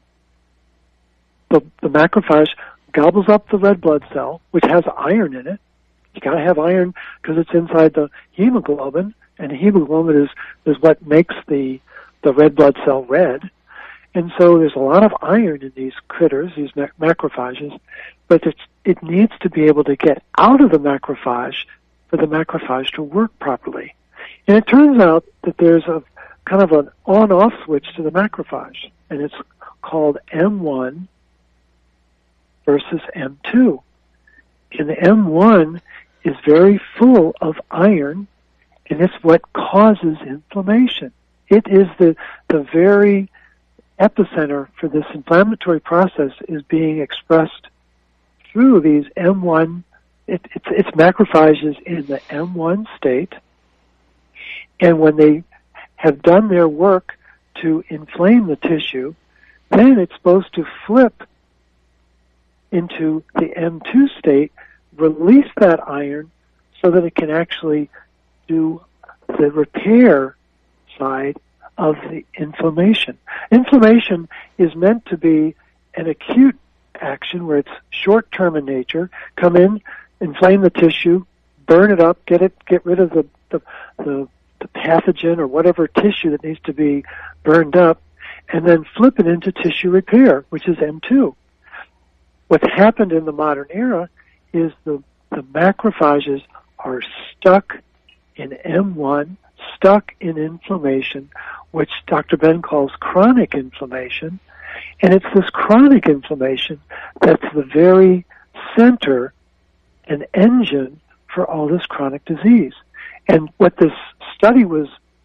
the macrophage gobbles up the red blood cell, which has iron in it. You got to have iron because it's inside the hemoglobin, and hemoglobin is what makes the red blood cell red. And so there's a lot of iron in these critters, these macrophages, but it needs to be able to get out of the macrophage for the macrophage to work properly. And it turns out that there's a kind of an on-off switch to the macrophage, and it's called M1 versus M2. And the M1 is very full of iron, and it's what causes inflammation. It is the very epicenter for this inflammatory process is being expressed through these M1. It's macrophages in the M1 state, and when they have done their work to inflame the tissue, then it's supposed to flip into the M2 state, release that iron so that it can actually do the repair side of the inflammation. Inflammation is meant to be an acute action where it's short-term in nature. Come in, inflame the tissue, burn it up, get rid of the pathogen or whatever tissue that needs to be burned up, and then flip it into tissue repair, which is M2. What's happened in the modern era is the macrophages are stuck in M1, stuck in inflammation, which Dr. Ben calls chronic inflammation. And it's this chronic inflammation that's the very center and engine for all this chronic disease. And what this study was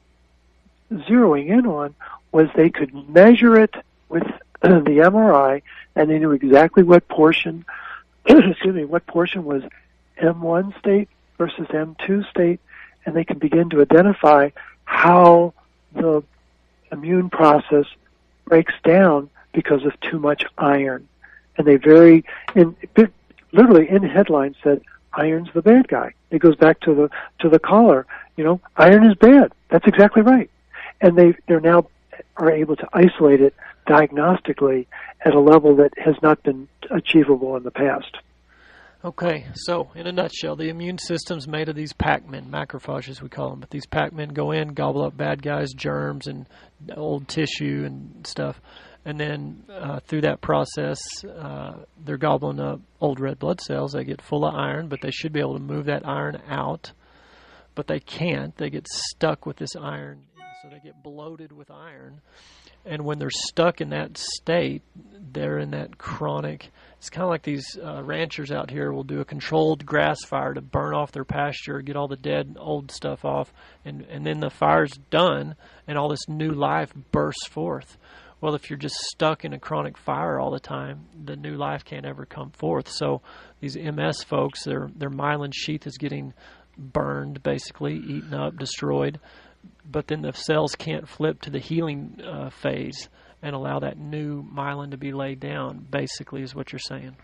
zeroing in on was they could measure it with the MRI, and they knew exactly what portion, what portion was M1 state versus M2 state, and they can begin to identify how the immune process breaks down because of too much iron. And they literally in headlines said, iron's the bad guy. It goes back to the caller, iron is bad. That's exactly right. And they're now are able to isolate it diagnostically at a level that has not been achievable in the past. Okay, so in a nutshell, the immune system's made of these Pac-Men, macrophages we call them, but these Pac-Men go in, gobble up bad guys, germs, and old tissue and stuff. And then through that process, they're gobbling up old red blood cells. They get full of iron, but they should be able to move that iron out. But they can't. They get stuck with this iron, so they get bloated with iron. And when they're stuck in that state, they're in that chronic. It's kind of like these ranchers out here will do a controlled grass fire to burn off their pasture, get all the dead old stuff off, and then the fire's done, and all this new life bursts forth. Well, if you're just stuck in a chronic fire all the time, the new life can't ever come forth. So these MS folks, their myelin sheath is getting burned, basically, eaten up, destroyed. But then the cells can't flip to the healing phase and allow that new myelin to be laid down, basically, is what you're saying.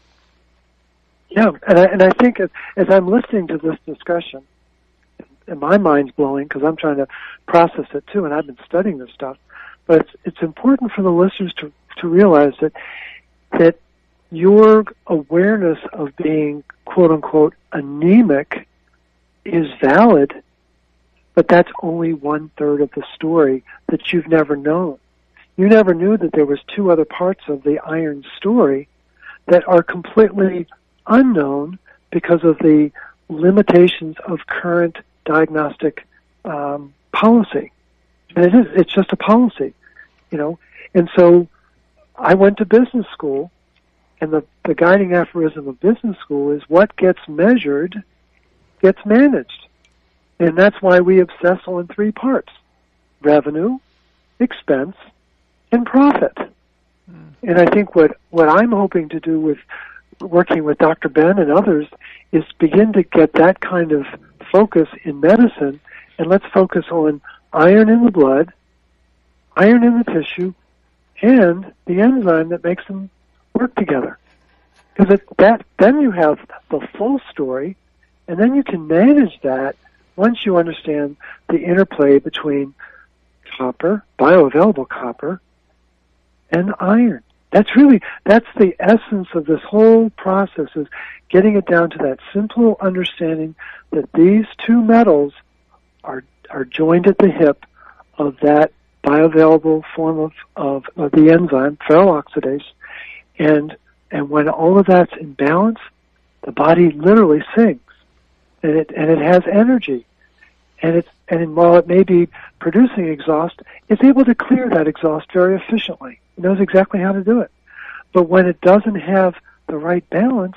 Yeah, and I think as I'm listening to this discussion, and my mind's blowing because I'm trying to process it too, and I've been studying this stuff, but it's important for the listeners to realize that your awareness of being, quote-unquote, anemic is valid, but that's only 1/3 of the story that you've never known. You never knew that there was 2 other parts of the iron story that are completely unknown because of the limitations of current diagnostic policy. And it's just a policy, And so I went to business school, and the guiding aphorism of business school is what gets measured gets managed. And that's why we obsess on three parts: revenue, expense, and profit. And I think what I'm hoping to do with working with Dr. Ben and others is begin to get that kind of focus in medicine, and let's focus on iron in the blood, iron in the tissue, and the enzyme that makes them work together. Because then you have the full story, and then you can manage that once you understand the interplay between copper, bioavailable copper, and iron. That's the essence of this whole process, is getting it down to that simple understanding that these two metals are joined at the hip of that bioavailable form of the enzyme, ferroxidase, and when all of that's in balance, the body literally sings, and it has energy, and while it may be producing exhaust, it's able to clear that exhaust very efficiently. It knows exactly how to do it. But when it doesn't have the right balance,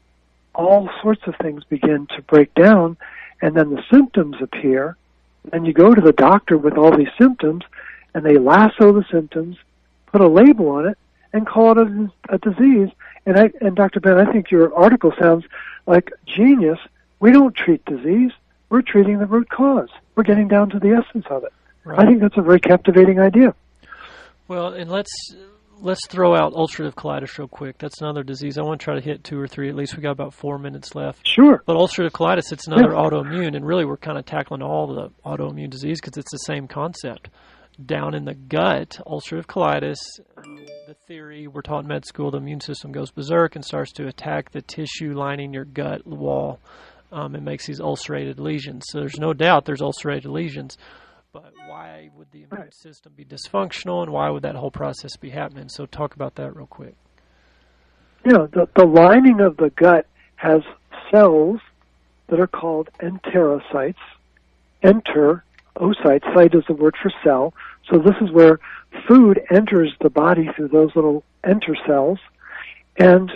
all sorts of things begin to break down, and then the symptoms appear, and you go to the doctor with all these symptoms, and they lasso the symptoms, put a label on it, and call it a disease. And Dr. Ben, I think your article sounds like genius. We don't treat disease. We're treating the root cause. We're getting down to the essence of it. Right. I think that's a very captivating idea. Well, and let's throw out ulcerative colitis real quick. That's another disease. I want to try to hit 2 or 3. At least we got about 4 minutes left. Sure. But ulcerative colitis, it's another autoimmune, and really we're kind of tackling all the autoimmune disease because it's the same concept. Down in the gut, ulcerative colitis, the theory we're taught in med school, the immune system goes berserk and starts to attack the tissue lining your gut wall. It makes these ulcerated lesions. So there's no doubt there's ulcerated lesions. But why would the immune system be dysfunctional, and why would that whole process be happening? So talk about that real quick. The lining of the gut has cells that are called enterocytes. Oocyte, site is the word for cell. So this is where food enters the body through those little enter cells, and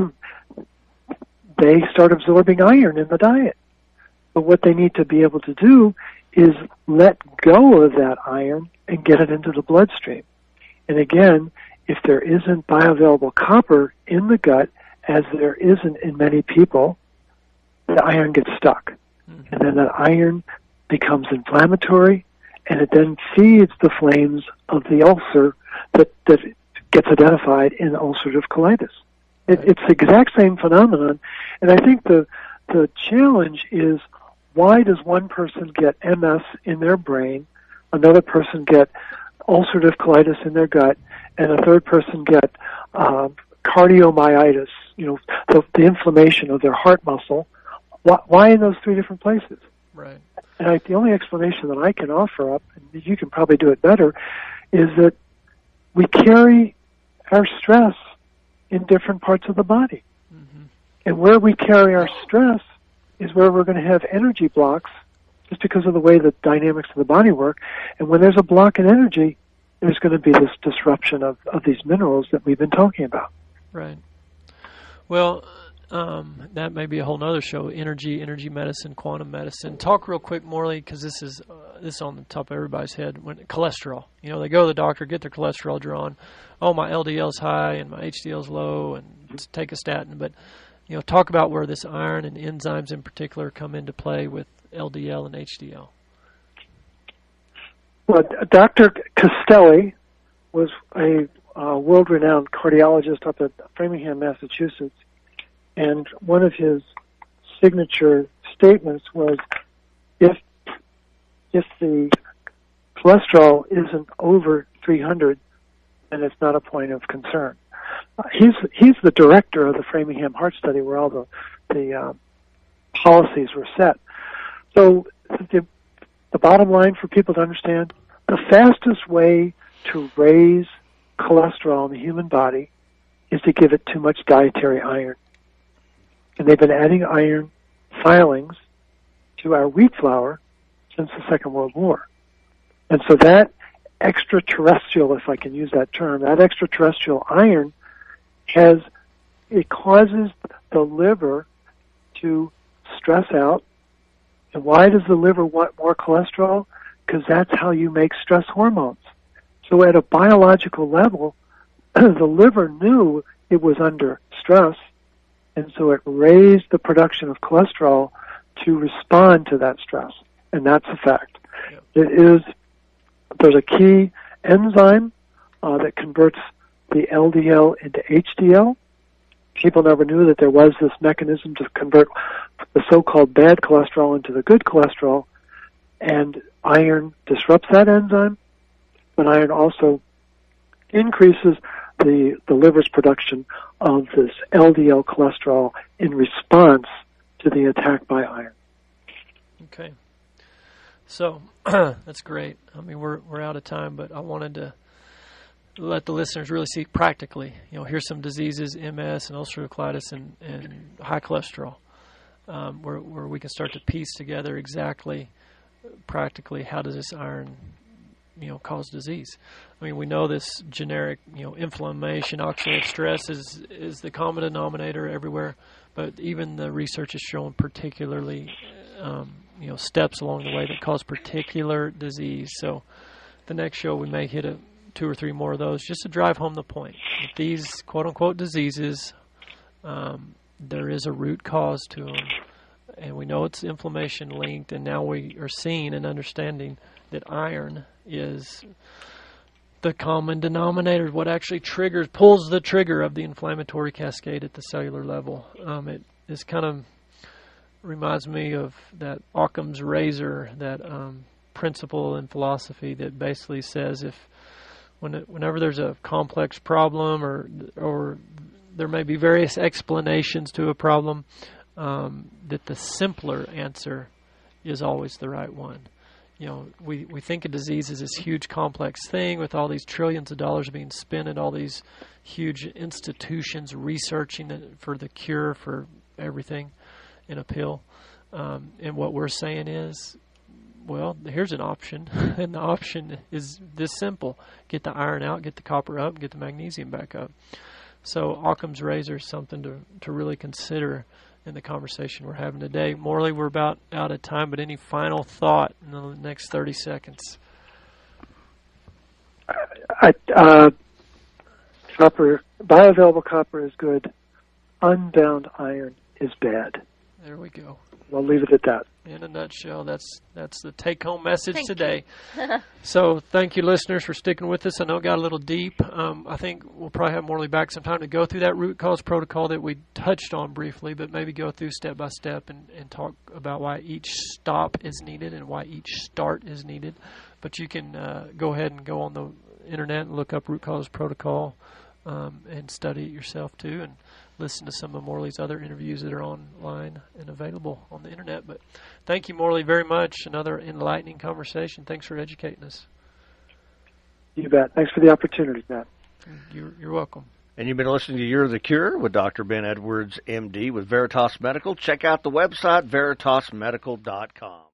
they start absorbing iron in the diet. But what they need to be able to do is let go of that iron and get it into the bloodstream. And again, if there isn't bioavailable copper in the gut, as there isn't in many people, the iron gets stuck. Mm-hmm. And then that iron becomes inflammatory, and it then feeds the flames of the ulcer that gets identified in ulcerative colitis. It's the exact same phenomenon, and I think the challenge is, why does one person get MS in their brain, another person get ulcerative colitis in their gut, and a third person get cardiomyositis, the inflammation of their heart muscle? Why in those 3 different places? Right. And the only explanation that I can offer up, and you can probably do it better, is that we carry our stress in different parts of the body. Mm-hmm. And where we carry our stress is where we're going to have energy blocks, just because of the way the dynamics of the body work. And when there's a block in energy, there's going to be this disruption of these minerals that we've been talking about. Right. Well, that may be a whole nother show, energy medicine, quantum medicine. Talk real quick, Morley, because this is on the top of everybody's head. When cholesterol, they go to the doctor, get their cholesterol drawn. Oh, my LDL's high and my HDL's low, and take a statin. But, talk about where this iron and enzymes in particular come into play with LDL and HDL. Well, Dr. Castelli was a world-renowned cardiologist up at Framingham, Massachusetts. And one of his signature statements was, if the cholesterol isn't over 300, then it's not a point of concern. He's the director of the Framingham Heart Study, where all the policies were set. So the bottom line for people to understand, the fastest way to raise cholesterol in the human body is to give it too much dietary iron. And they've been adding iron filings to our wheat flour since the Second World War. And so that extraterrestrial, if I can use that term, that extraterrestrial iron causes the liver to stress out And why does the liver want more cholesterol? Because that's how you make stress hormones. So at a biological level, the liver knew it was under stress, and so it raised the production of cholesterol to respond to that stress. And that's a fact. There's a key enzyme that converts the LDL into HDL. People never knew that there was this mechanism to convert the so-called bad cholesterol into the good cholesterol, and iron disrupts that enzyme, but iron also increases the liver's production of this LDL cholesterol in response to the attack by iron. Okay. So that's great. I mean, we're out of time, but I wanted to let the listeners really see practically. Here's some diseases: MS and ulcerative colitis and high cholesterol, where we can start to piece together exactly, practically, how does this iron, cause disease. I mean, we know this generic, inflammation, oxidative stress is the common denominator everywhere, but even the research has shown particularly, steps along the way that cause particular disease. So the next show we may hit 2 or 3 more of those just to drive home the point. With these quote-unquote diseases, there is a root cause to them, and we know it's inflammation linked, and now we are seeing and understanding that iron is the common denominator, what actually pulls the trigger of the inflammatory cascade at the cellular level. It kind of reminds me of that Occam's razor, that principle in philosophy that basically says whenever there's a complex problem or there may be various explanations to a problem, that the simpler answer is always the right one. We think of disease as this huge complex thing with all these trillions of dollars being spent at all these huge institutions researching for the cure for everything in a pill. And what we're saying is, well, here's an option, and the option is this simple: get the iron out, get the copper up, get the magnesium back up. So Occam's razor is something to really consider in the conversation we're having today. Morley, we're about out of time, but any final thought in the next 30 seconds? Copper, bioavailable copper is good. Unbound iron is bad. There we go. We'll leave it at that. In a nutshell, that's the take-home message today. So thank you, listeners, for sticking with us. I know it got a little deep. I think we'll probably have Morley back sometime to go through that root cause protocol that we touched on briefly, but maybe go through step by step and talk about why each stop is needed and why each start is needed. But you can go ahead and go on the internet and look up root cause protocol and study it yourself too, and listen to some of Morley's other interviews that are online and available on the internet. But thank you, Morley, very much. Another enlightening conversation. Thanks for educating us. You bet. Thanks for the opportunity, Matt. You're welcome. And you've been listening to You're the Cure with Dr. Ben Edwards, MD, with Veritas Medical. Check out the website, veritasmedical.com.